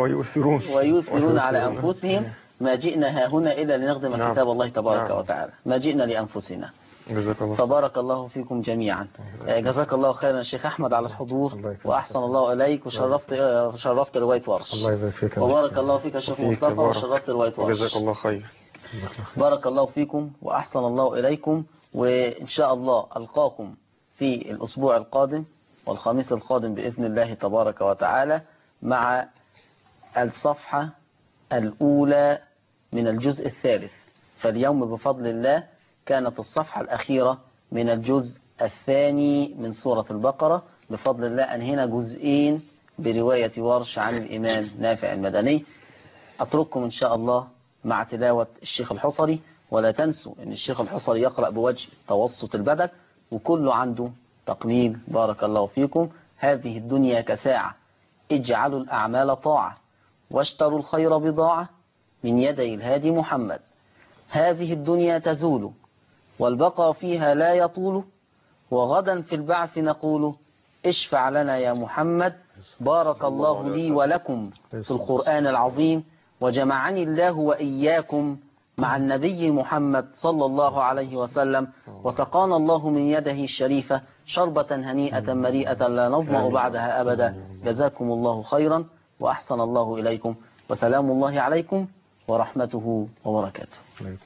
على أنفسهم ما جئنا هاهنا إلا لنخدم كتاب الله تبارك وتعالى، ما جئنا لأنفسنا. فبارك الله فيكم جميعا. جزاك الله خيرا الشيخ أحمد على الحضور، وأحسن الله إليك، وشرفت رواية ورش. الله يبارك فيك. وبارك الله فيك الشيخ مصطفى، وشرفت رواية ورش. جزاك الله خير. بارك الله فيكم وأحسن الله إليكم، وإن شاء الله ألقاكم في الأسبوع القادم والخميس القادم بإذن الله تبارك وتعالى مع الصفحة الأولى من الجزء الثالث. فاليوم بفضل الله كانت الصفحة الأخيرة من الجزء الثاني من سورة البقرة. بفضل الله أنهينا جزئين برواية ورش عن الإمام نافع المدني. أترككم إن شاء الله مع تلاوة الشيخ الحصري، ولا تنسوا أن الشيخ الحصري يقرأ بوجه توسط البدن وكله عنده تقليل. بارك الله فيكم. هذه الدنيا كساعة، اجعلوا الأعمال طاعة واشتروا الخير بضاعة من يدي الهادي محمد. هذه الدنيا تزول والبقى فيها لا يطول، وغدا في البعث نقول اشفع لنا يا محمد. بارك الله لي ولكم في القرآن العظيم، وجمعني الله وإياكم مع النبي محمد صلى الله عليه وسلم، وسقانا الله من يده الشريفة شربة هنيئة مريئة لا نظمأ بعدها أبدا. جزاكم الله خيرا وأحسن الله إليكم، وسلام الله عليكم ورحمته وبركاته.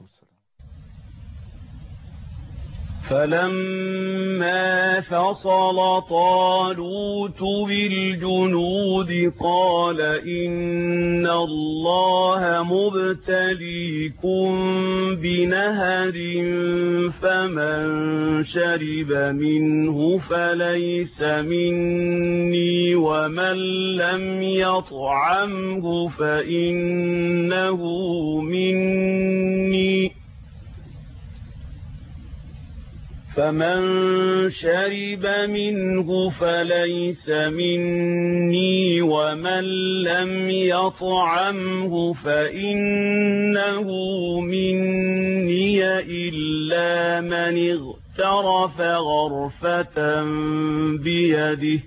فلما فصل طالوت بالجنود قال إن الله مبتليكم بنهر فمن شرب منه فليس مني ومن لم يطعمه فإنه مني فمن شرب منه فليس مني ومن لم يطعمه فإنه مني إلا من اغترف غرفة بيده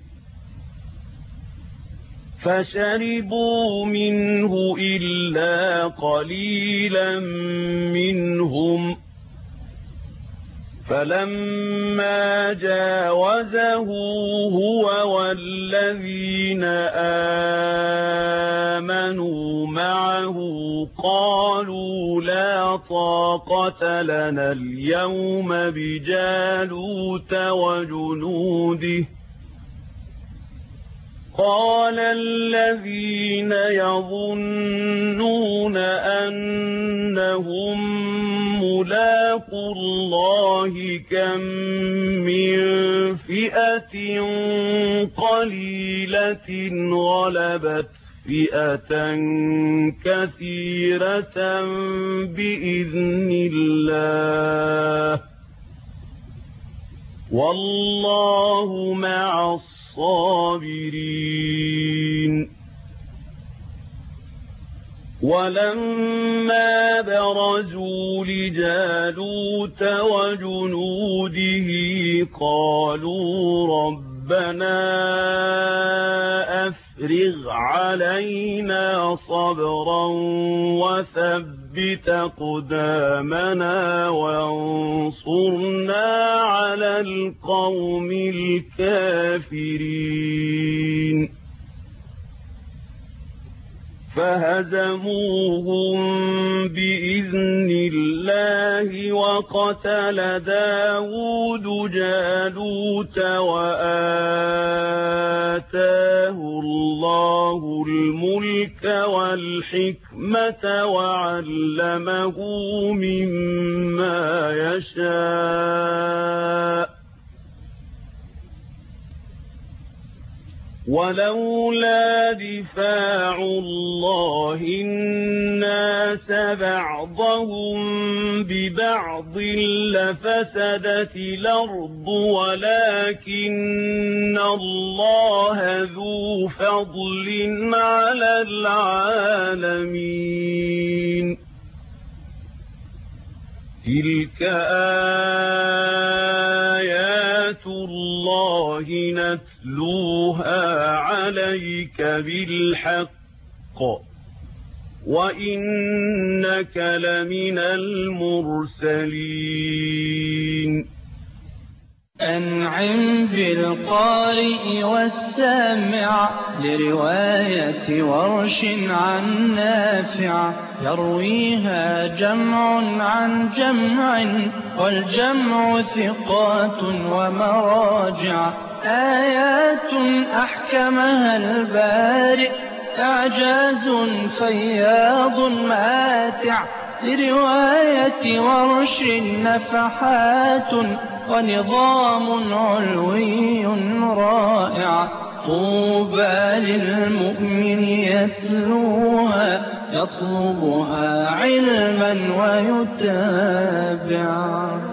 فشربوا منه إلا قليلا منهم فلما جاوزه هو والذين آمنوا معه قالوا لا طاقة لنا اليوم بجالوت وجنوده قال الذين يظنون أنهم ملاقو الله كم من فئة قليلة غلبت فئة كثيرة بإذن الله والله مع الصابرين. ولما برزوا لجالوت وجنوده قالوا ربنا أفرغ علينا صبرا وثبت أقدامنا وانصرنا على القوم الكافرين فهزموهم بإذن الله وقتل داود جالوت وآتاه الله الملك والحكمة وعلمه مما يشاء ولولا دفاع الله الناس بعضهم ببعض لفسدت الأرض ولكن الله ذو فضل على العالمين تلك آيات الله نتلوها عليك بالحق وإنك لمن المرسلين. أنعم بالقارئ والسامع لرواية ورش عن نافع يرويها جمع عن جمع والجمع ثقات ومراجع آيات أحكمها البارئ إعجاز فياض ماتع لرواية ورش نفحات ونظام علوي رائع طوبى للمؤمن يتلوها يطلبها علما ويتابع